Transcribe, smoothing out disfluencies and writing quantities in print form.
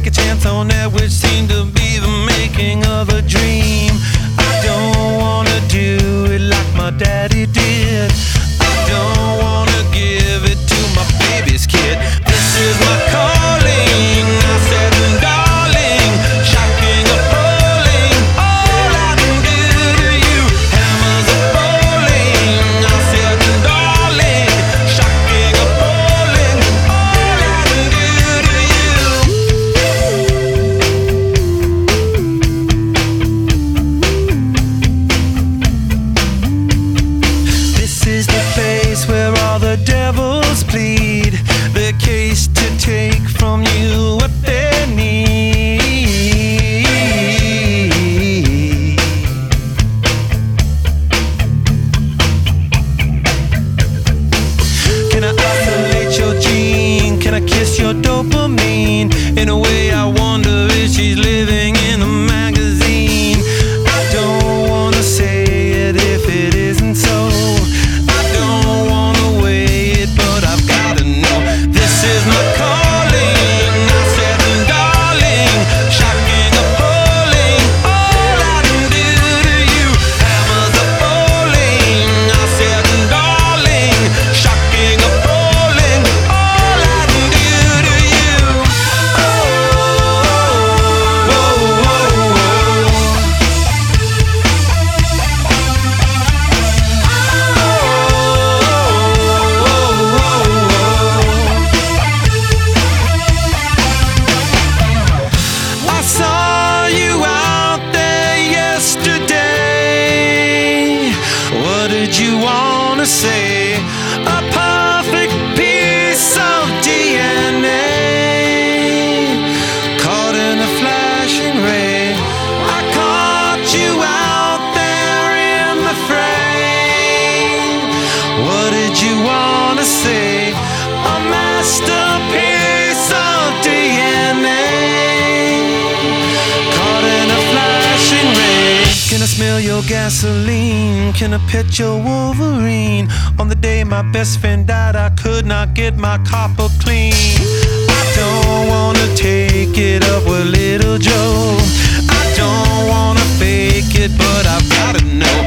take a chance on that which seemed to be the making of a dream. I don't wanna do it like my daddy did. I don't wanna give it to my baby's kid. This is my calling, I said, darling, shocking, appalling. All I can do to you, hammers are falling. I said, darling, shocking, appalling. All I can do to you. This is the place where all the devils plead their case to take from you what they need. Can I isolate your gene? Can I kiss your dopamine? In a way I wonder if she's living in a magazine. I don't wanna say it if it isn't so. I don't wanna weigh it, but I've gotta know. This is my calling, I said, darling, shocking, appalling. All I can do to you, hammers are falling. I said, darling, shocking, appalling. All I can do to you. Oh, oh, oh, oh. I saw you out there yesterday. What did you wanna say? A perfect piece of DNA caught in a flashing ray. I caught you out there in the frame. What did you wanna say? A masterpiece of DNA caught in a flashing ray. Can I smell your gasoline? Can I pet your Wolverine? On the day my best friend died, I could not get my copper clean. I don't wanna take it up with little Joe. I don't wanna fake it, but I've gotta know.